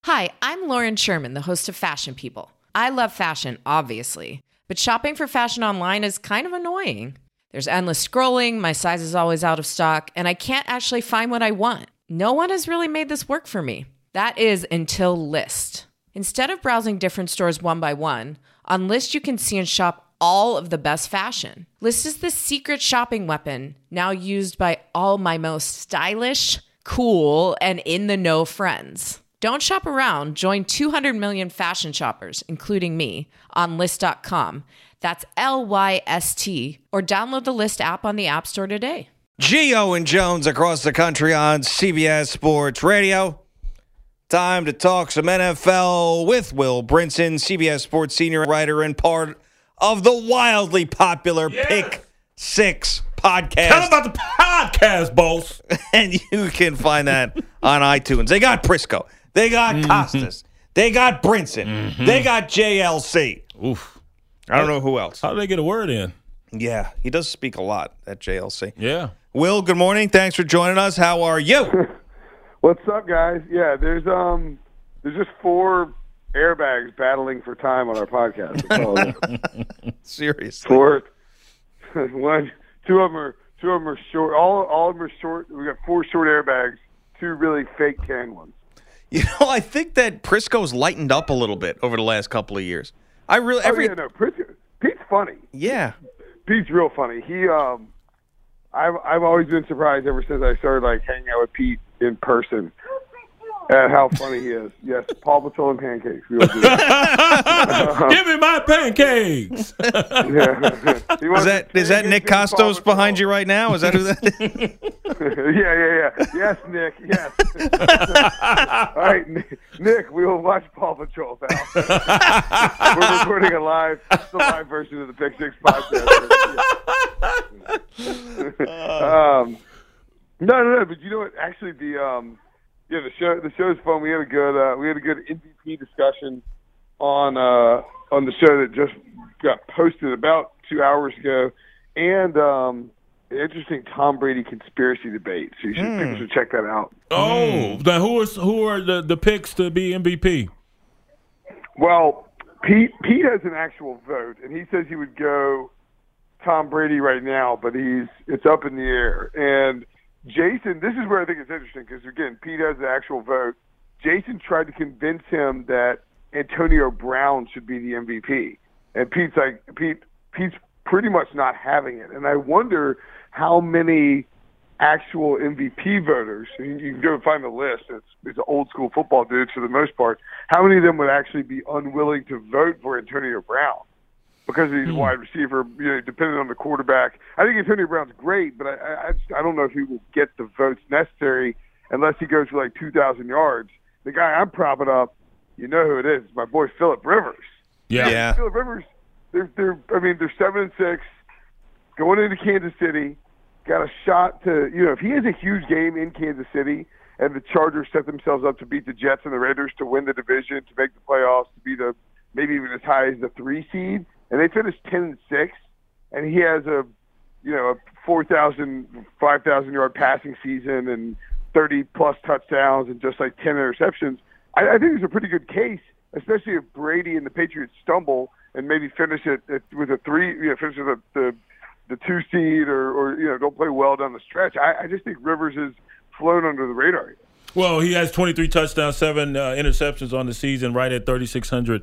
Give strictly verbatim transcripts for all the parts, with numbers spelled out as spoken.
Hi, I'm Lauren Sherman, the host of Fashion People. I love fashion, obviously, but shopping for fashion online is kind of annoying. There's endless scrolling, my size is always out of stock, and I can't actually find what I want. No one has really made this work for me. That is until Lyst. Instead of browsing different stores one by one, on Lyst you can see and shop all of the best fashion. Lyst is the secret shopping weapon, now used by all my most stylish, cool, and in-the-know friends. Don't shop around. Join two hundred million fashion shoppers, including me, on Lyst dot com. That's L Y S T. Or download the Lyst app on the App Store today. Gio and Jones across the country on C B S Sports Radio. Time to talk some N F L with Will Brinson, C B S Sports senior writer and part of the wildly popular yes. Pick Six podcast. Tell them about the podcast, boss. And you can find that on iTunes. They got Prisco. They got mm-hmm. Costas. They got Brinson. Mm-hmm. They got J L C. Oof. I don't know who else. How do they get a word in? Yeah, he does speak a lot at J L C. Yeah. Will, good morning. Thanks for joining us. How are you? What's up, guys? Yeah, there's um, there's just four airbags battling for time on our podcast. Seriously. Four. One, two of them are two of them are short. All all of them are short. We got four short airbags, two really fake tan ones. You know, I think that Prisco's lightened up a little bit over the last couple of years. I really every oh, yeah, no, Prisco, Pete's funny. Yeah, Pete's real funny. He um, I've I've always been surprised ever since I started like hanging out with Pete in person at how funny he is. Yes, Paw Patrol and pancakes. We will do that. Give me my pancakes. Yeah. Is that is that Nick Costos behind you right now? Is that who that is? yeah, yeah, yeah. Yes, Nick. Yes. All right, Nick. We will watch Paw Patrol, pal. We're recording a live, the live version of the Pick Six podcast. um, no, no, no. But you know what? Actually, the um, yeah, the show the show's fun. We had a good uh, we had a good M V P discussion on uh, on the show that just got posted about two hours ago, and um, an interesting Tom Brady conspiracy debate. So you should mm. people should check that out. Oh, now who is who are the, the picks to be M V P? Well, Pete Pete has an actual vote, and he says he would go Tom Brady right now, but he's it's up in the air. And Jason, this is where I think it's interesting because again, Pete has the actual vote. Jason tried to convince him that Antonio Brown should be the M V P, and Pete's like Pete. Pete's pretty much not having it, and I wonder how many actual M V P voters. You can go find the list. It's, it's old school football dudes for the most part. How many of them would actually be unwilling to vote for Antonio Brown because he's a wide receiver? You know, depending on the quarterback. I think Antonio Brown's great, but I I, just, I don't know if he will get the votes necessary unless he goes for like two thousand yards. The guy I'm propping up, you know who it is? It's my boy Phillip Rivers. Yeah, yeah. Phillip Rivers. They're, they're, I mean, they're seven and six, going into Kansas City. Got a shot to, you know, if he has a huge game in Kansas City, and the Chargers set themselves up to beat the Jets and the Raiders to win the division, to make the playoffs, to be the maybe even as high as the three seed, and they finished ten and six, and he has a, you know, a four thousand, five thousand yard passing season and thirty plus touchdowns and just like ten interceptions. I, I think it's a pretty good case, especially if Brady and the Patriots stumble and maybe finish it with a three, you know, finish with a, the the two seed, or, or you know, don't play well down the stretch. I, I just think Rivers has flown under the radar. Well, he has twenty-three touchdowns, seven uh, interceptions on the season, right at thirty-six hundred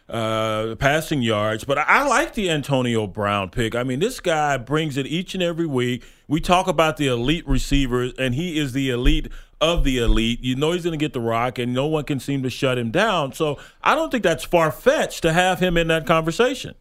uh, passing yards. But I, I like the Antonio Brown pick. I mean, this guy brings it each and every week. We talk about the elite receivers, and he is the elite of the elite. You know he's going to get the rock, and no one can seem to shut him down. So I don't think that's far-fetched to have him in that conversation.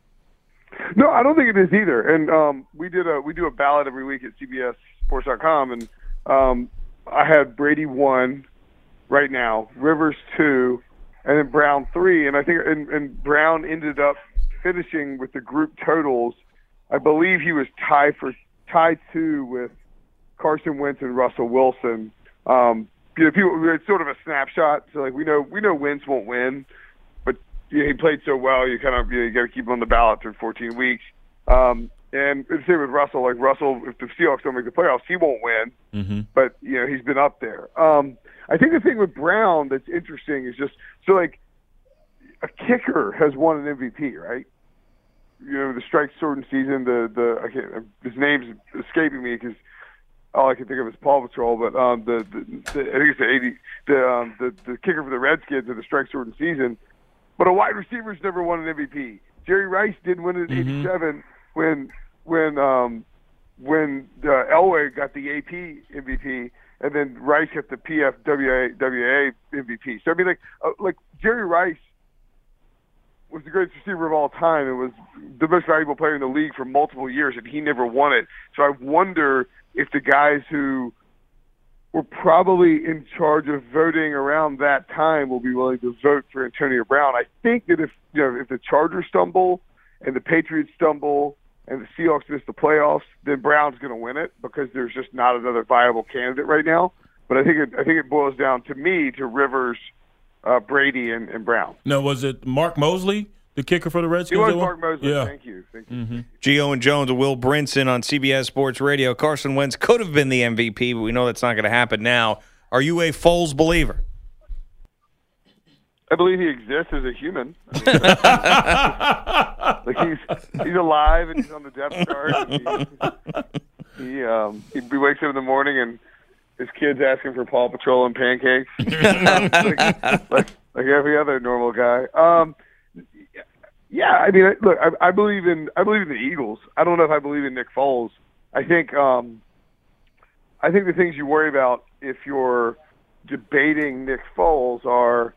No, I don't think it is either. And um, we did a we do a ballot every week at C B S Sports dot com, and um, I had Brady one right now, Rivers two, and then Brown three. And I think and, and Brown ended up finishing with the group totals. I believe he was tied for tied two with Carson Wentz and Russell Wilson. Um, you know, people, it's sort of a snapshot. So like we know we know Wentz won't win, but you know, he played so well. You kind of you, know, you got to keep him on the ballot for fourteen weeks. Um, and the same with Russell. Like Russell, if the Seahawks don't make the playoffs, he won't win. Mm-hmm. But you know he's been up there. Um, I think the thing with Brown that's interesting is just so like a kicker has won an M V P, right? You know, the strike shortened season. The the I can't, his name's escaping me because all I can think of is Paw Patrol. But um, the, the, the I think it's the eighty the um, the the kicker for the Redskins in the strike shortened season. But a wide receiver's never won an M V P. Jerry Rice didn't win it in Mm-hmm. eighty-seven when when um, when uh, Elway got the A P M V P, and then Rice got the P F W A M V P. So I mean, like uh, like Jerry Rice was the greatest receiver of all time and was the most valuable player in the league for multiple years, and he never won it. So I wonder if the guys who were probably in charge of voting around that time will be willing to vote for Antonio Brown. I think that if you know if the Chargers stumble and the Patriots stumble and the Seahawks miss the playoffs, then Brown's going to win it because there's just not another viable candidate right now. But I think it, I think it boils down to me to Rivers, uh, Brady, and, and Brown. No, was it Mark Mosley, the kicker for the Redskins? It was that won? Mark Mosley. Yeah. Thank you. Thank you. Mm-hmm. Gio and Jones and Will Brinson on C B S Sports Radio. Carson Wentz could have been the M V P, but we know that's not going to happen now. Are you a Foles believer? I believe he exists as a human. I mean, like he's he's alive and he's on the depth chart. And he he, um, he he wakes up in the morning and his kid's asking for Paw Patrol and pancakes, like, like like every other normal guy. Um, yeah, I mean, look, I, I believe in I believe in the Eagles. I don't know if I believe in Nick Foles. I think um, I think the things you worry about if you're debating Nick Foles are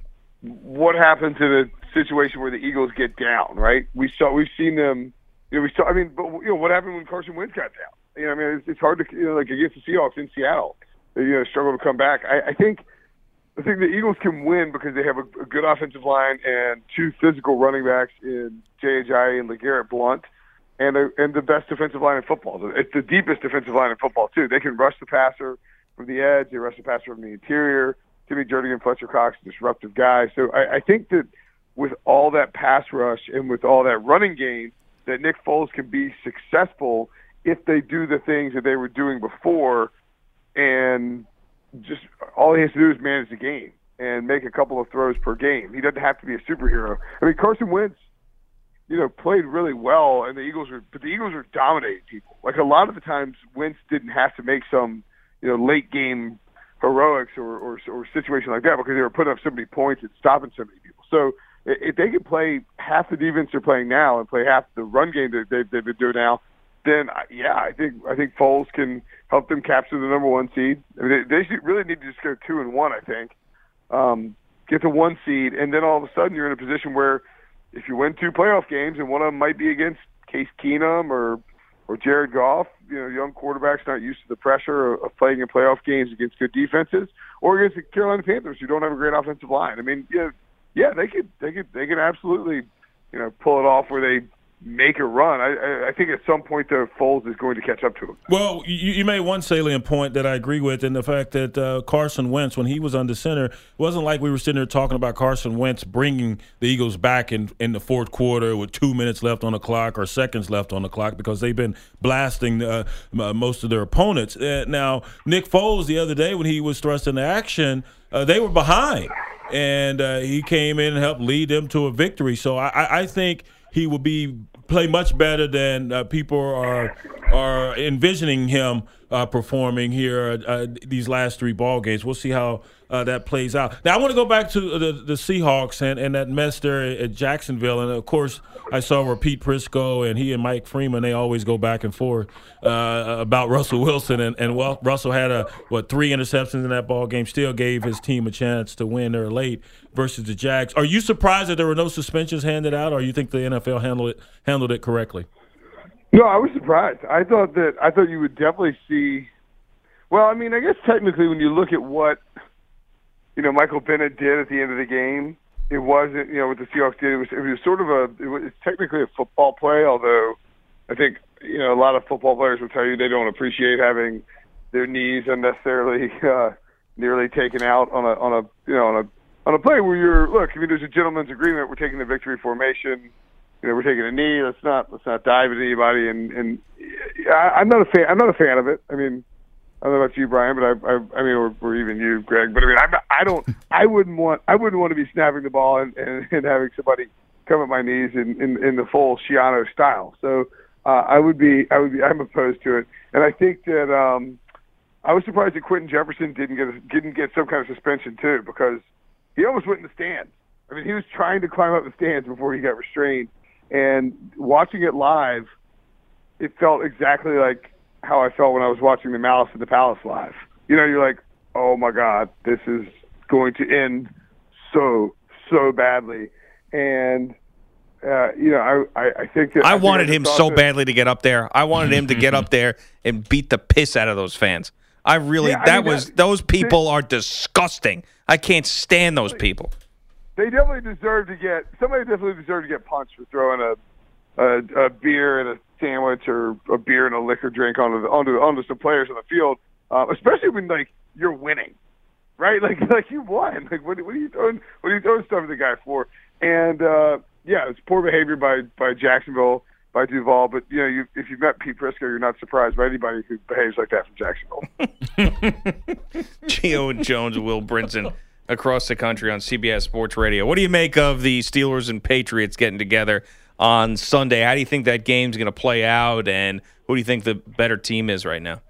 what happens in a situation where the Eagles get down, right? We saw, we've seen them, you know, we saw, I mean, but, you know, what happened when Carson Wentz got down? You know, I mean, it's, it's hard to, you know, like against the Seahawks in Seattle, they, you know, struggle to come back. I, I think, I think the Eagles can win because they have a, a good offensive line and two physical running backs in Jay Ajayi and LeGarrette Blount, and a, and the best defensive line in football. It's the deepest defensive line in football, too. They can rush the passer from the edge, they rush the passer from the interior. Timmy Jernigan, Fletcher Cox, disruptive guys. So I, I think that with all that pass rush and with all that running game, that Nick Foles can be successful if they do the things that they were doing before, and just all he has to do is manage the game and make a couple of throws per game. He doesn't have to be a superhero. I mean, Carson Wentz, you know, played really well, and the Eagles were, but the Eagles were dominating people. Like a lot of the times, Wentz didn't have to make some, you know, late game heroics or, or or situation like that because they were putting up so many points and stopping so many people. So if they could play half the defense they're playing now and play half the run game that they've, they've been doing now, then yeah, I think I think Foles can help them capture the number one seed. I mean, they, they should really need to just go two and one. I think um, get the one seed, and then all of a sudden you're in a position where if you win two playoff games and one of them might be against Case Keenum or or Jared Goff, you know, young quarterbacks not used to the pressure of, of playing in playoff games against good defenses, or against the Carolina Panthers who don't have a great offensive line. I mean, yeah, yeah, they could, they could, they could absolutely, you know, pull it off where they make a run. I, I think at some point, though, Foles is going to catch up to him. Well, you, you made one salient point that I agree with, in the fact that uh, Carson Wentz, when he was under center, it wasn't like we were sitting there talking about Carson Wentz bringing the Eagles back in, in the fourth quarter with two minutes left on the clock or seconds left on the clock, because they've been blasting uh, most of their opponents. Uh, now, Nick Foles, the other day when he was thrust into action, uh, they were behind, and uh, he came in and helped lead them to a victory. So I, I think he will be play much better than uh, people are are envisioning him uh, performing here uh, these last three ball games. We'll see how uh, that plays out. Now, I want to go back to the, the Seahawks and, and that mess there at Jacksonville. And, of course, I saw where Pete Prisco and he and Mike Freeman, they always go back and forth uh, about Russell Wilson. And, and well, Russell had, a what, three interceptions in that ball game, still gave his team a chance to win there late versus the Jags. Are you surprised that there were no suspensions handed out, or you think the N F L handled it handled it correctly? No, I was surprised. I thought that I thought you would definitely see. Well, I mean, I guess technically, when you look at what you know Michael Bennett did at the end of the game, it wasn't you know what the Seahawks did. It was it was sort of a it was it's technically a football play. Although I think you know a lot of football players will tell you they don't appreciate having their knees unnecessarily uh, nearly taken out on a on a you know on a on a play where you're look. I mean, there's a gentleman's agreement. We're taking the victory formation. You know, we're taking a knee. Let's not let's not dive at anybody. And and I, I'm not a fan. I'm not a fan of it. I mean, I don't know about you, Brian, but I, I, I mean, or, or even you, Greg. But I mean, I, I don't, I wouldn't want, I wouldn't want to be snapping the ball and, and, and having somebody come at my knees in, in, in the full Schiano style. So uh, I would be, I would be, I'm opposed to it. And I think that um, I was surprised that Quentin Jefferson didn't get a, didn't get some kind of suspension too, because he almost went in the stands. I mean, he was trying to climb up the stands before he got restrained. And watching it live, it felt exactly like how I felt when I was watching the Malice at the Palace live. You know, you're like, oh my God, this is going to end so, so badly. And, uh, you know, I, I, I think that I, I wanted think I him so that, badly to get up there. I wanted him to get up there and beat the piss out of those fans. I really, Yeah, I that mean, was, that- those people they- are disgusting. I can't stand those people. They definitely deserve to get, somebody definitely deserved to get punched for throwing a, a, a beer and a sandwich or a beer and a liquor drink onto the, onto onto some players on the field, uh, especially when like you're winning, right? Like like you won. Like what, what are you throwing? What are you throwing stuff at the guy for? And uh, yeah, it's poor behavior by by Jacksonville, by Duval. But you know, you, if you've met Pete Prisco, you're not surprised by anybody who behaves like that from Jacksonville. Gio and Jones, Will Brinson, across the country on C B S Sports Radio. What do you make of the Steelers and Patriots getting together on Sunday? How do you think that game's going to play out, and who do you think the better team is right now?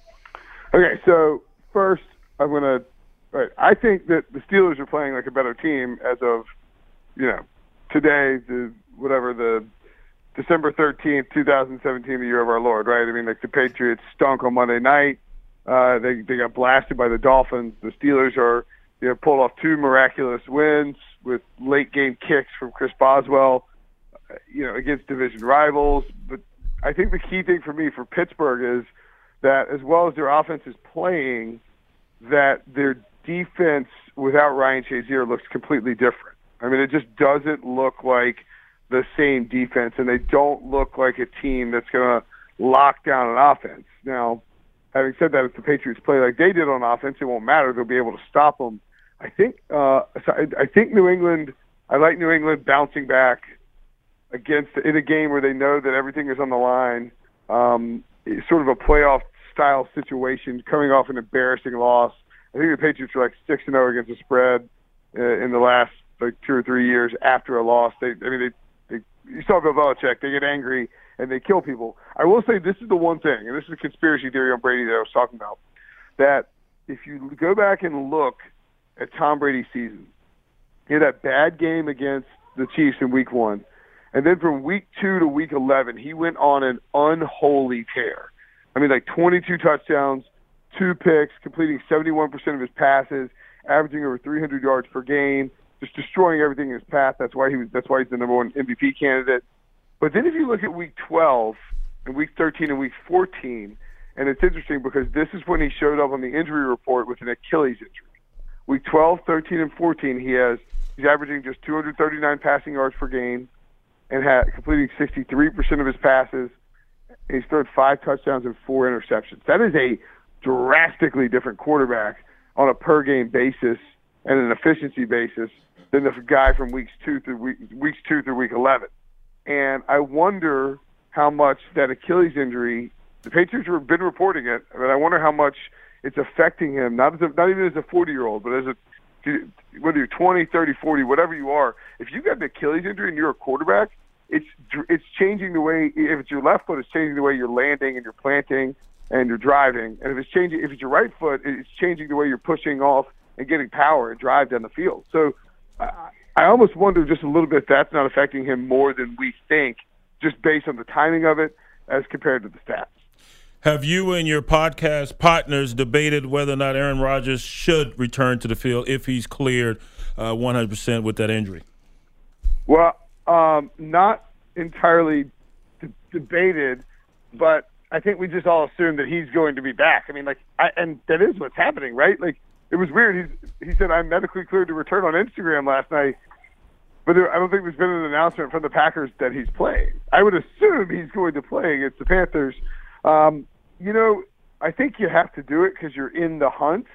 Okay, so first I'm gonna. Right, I think that the Steelers are playing like a better team as of, you know, today, the whatever the December thirteenth, twenty seventeen, the year of our Lord. Right? I mean, like the Patriots stunk on Monday night. Uh, they they got blasted by the Dolphins. The Steelers are, you know, pulled off two miraculous wins with late game kicks from Chris Boswell, you know, against division rivals. But I think the key thing for me for Pittsburgh is that as well as their offense is playing, that their defense without Ryan Shazier looks completely different. I mean, it just doesn't look like the same defense, and they don't look like a team that's going to lock down an offense. Now, having said that, if the Patriots play like they did on offense, it won't matter. They'll be able to stop them. I think, uh, so I, I think New England, I like New England bouncing back against in a game where they know that everything is on the line. Um, it's sort of a playoff style situation, coming off an embarrassing loss. I think the Patriots are like six and zero against the spread uh, in the last like two or three years after a loss. They, I mean, they, they you saw Bill Belichick. They get angry and they kill people. I will say this is the one thing, and this is a conspiracy theory on Brady that I was talking about, that if you go back and look at Tom Brady's season, he had that bad game against the Chiefs in week one. And then from week two to week eleven, he went on an unholy tear. I mean, like twenty-two touchdowns, two picks, completing seventy-one percent of his passes, averaging over three hundred yards per game, just destroying everything in his path. That's why he was. That's why he's the number one M V P candidate. But then if you look at week twelve and week thirteen and week fourteen, and it's interesting because this is when he showed up on the injury report with an Achilles injury. Week twelve, thirteen, and fourteen, he has he's averaging just two hundred thirty-nine passing yards per game and had completing sixty-three percent of his passes. He's thrown five touchdowns and four interceptions. That is a drastically different quarterback on a per-game basis and an efficiency basis than the guy from weeks two through week, weeks two through week eleven. And I wonder how much that Achilles injury, the Patriots have been reporting it, but I wonder how much it's affecting him, not as a, not even as a forty-year-old, but as a whether you're twenty, thirty, forty, whatever you are, if you got an Achilles injury and you're a quarterback, it's it's changing the way, if it's your left foot, it's changing the way you're landing and you're planting and you're driving. And if it's changing, if it's your right foot, it's changing the way you're pushing off and getting power and drive down the field. So uh, I almost wonder just a little bit if that's not affecting him more than we think, just based on the timing of it as compared to the stats. Have you and your podcast partners debated whether or not Aaron Rodgers should return to the field if he's cleared uh, one hundred percent with that injury? Well, um, not entirely d- debated, but I think we just all assume that he's going to be back. I mean, like, I, and that is what's happening, right? Like, it was weird. He's, he said, I'm medically cleared to return on Instagram last night, but there, I don't think there's been an announcement from the Packers that he's playing. I would assume he's going to play against the Panthers. Um, you know, I think you have to do it because you're in the hunt.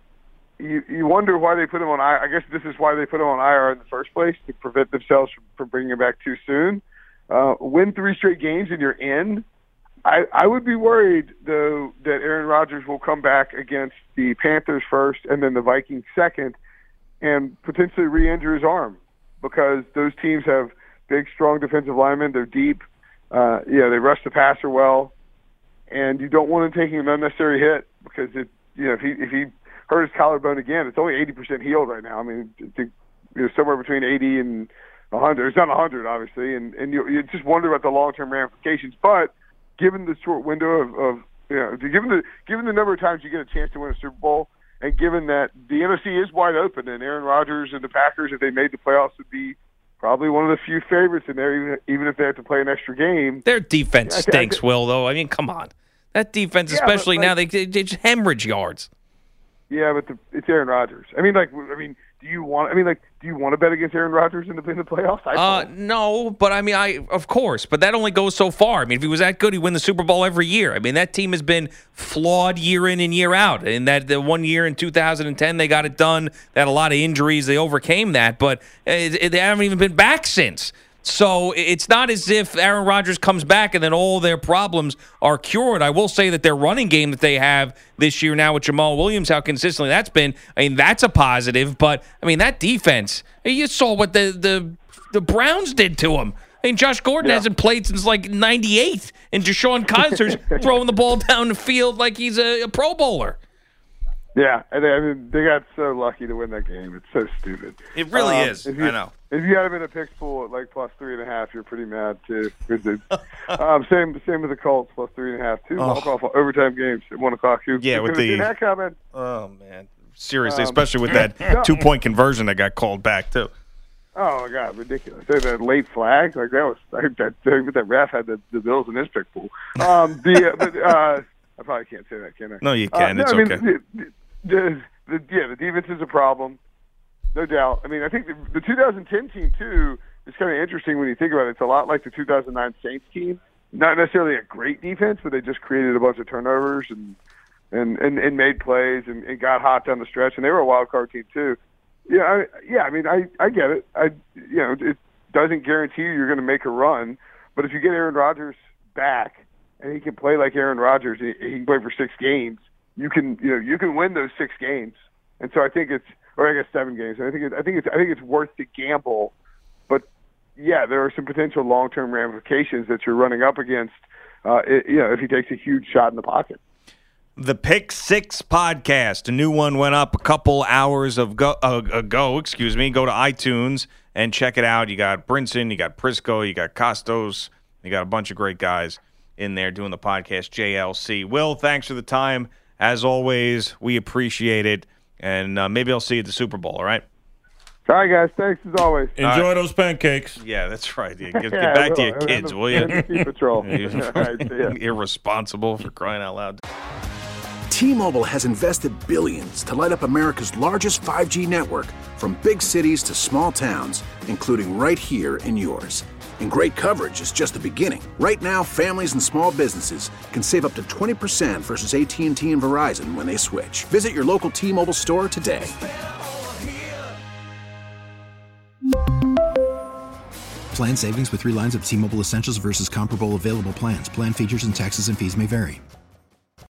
You you wonder why they put him on I R. I guess this is why they put him on I R in the first place, to prevent themselves from, from bringing him back too soon. Uh, win three straight games and you're in. I, I would be worried, though, that Aaron Rodgers will come back against the Panthers first and then the Vikings second and potentially re-injure his arm because those teams have big, strong defensive linemen. They're deep. Uh, yeah, they rush the passer well. And you don't want him taking an unnecessary hit because, it, you know, if he if he hurt his collarbone again, it's only eighty percent healed right now. I mean, you know, somewhere between eighty and one hundred. It's not one hundred, obviously, and, and you, you just wonder about the long-term ramifications. But given the short window of, of you know, given the given the number of times you get a chance to win a Super Bowl, and given that the N F C is wide open, and Aaron Rodgers and the Packers, if they made the playoffs, would be probably one of the few favorites in there, even, even if they have to play an extra game. Their defense I, stinks, I, I, Will, though. I mean, come on. That defense, yeah, especially like, now, they, they just hemorrhage yards. Yeah, but the, it's Aaron Rodgers. I mean, like, I mean, do you want? I mean, like, do you want to bet against Aaron Rodgers in the in the playoffs? I uh, no, but I mean, I of course, but that only goes so far. I mean, if he was that good, he'd win the Super Bowl every year. I mean, that team has been flawed year in and year out. And that the one year in two thousand ten, they got it done. They had a lot of injuries. They overcame that, but it, it, they haven't even been back since. So it's not as if Aaron Rodgers comes back and then all their problems are cured. I will say that their running game that they have this year now with Jamal Williams, how consistently that's been, I mean, that's a positive. But, I mean, that defense, you saw what the the, the Browns did to him. I mean, Josh Gordon yeah. hasn't played since, like, ninety-eight, and Deshaun Kiser's throwing the ball down the field like he's a, a Pro Bowler. Yeah, and they, I mean, they got so lucky to win that game. It's so stupid. It really um, is. You, I know. If you had him in a picks pool at like plus three and a half, you're pretty mad too. um, same, same with the Colts plus three and a half. Two oh. off overtime games at one o'clock. Who, yeah, with the that coming? Oh man, seriously, um, especially with that no. two point conversion that got called back too. Oh my God, ridiculous! That late flag, like that was that that, that ref had the, the Bills in his pick pool. Um, the uh, but uh, I probably can't say that, can I? No, you can. Uh, it's no, I mean, okay. The, the, the, yeah, the defense is a problem. No doubt. I mean, I think the, the two thousand ten team, too, is kind of interesting when you think about it. It's a lot like the two thousand nine Saints team. Not necessarily a great defense, but they just created a bunch of turnovers and and, and, and made plays and, and got hot down the stretch. And they were a wild card team, too. Yeah, I, yeah. I mean, I, I get it. I, you know, it doesn't guarantee you you're going to make a run. But if you get Aaron Rodgers back and he can play like Aaron Rodgers, he, he can play for six games, you can, you know, you can win those six games. And so I think it's, or I guess seven games. I think it, I think it's I think it's worth the gamble, but yeah, there are some potential long-term ramifications that you're running up against. Uh, it, you know, if he takes a huge shot in the pocket. The Pick Six podcast, a new one went up a couple hours of go, uh, ago. Excuse me. Go to iTunes and check it out. You got Brinson, you got Prisco, you got Costos, you got a bunch of great guys in there doing the podcast. J L C. Will, thanks for the time as always. We appreciate it. And uh, maybe I'll see you at the Super Bowl, all right? All right, guys. Thanks, as always. Enjoy right. those pancakes. Yeah, that's right. Yeah, get, get yeah, back to will. your kids, the, will you? the patrol. right, Irresponsible for crying out loud. T-Mobile has invested billions to light up America's largest five G network, from big cities to small towns, including right here in yours. And great coverage is just the beginning. Right now, families and small businesses can save up to twenty percent versus A T and T and Verizon when they switch. Visit your local T-Mobile store today. Plan savings with three lines of T-Mobile Essentials versus comparable available plans. Plan features and taxes and fees may vary.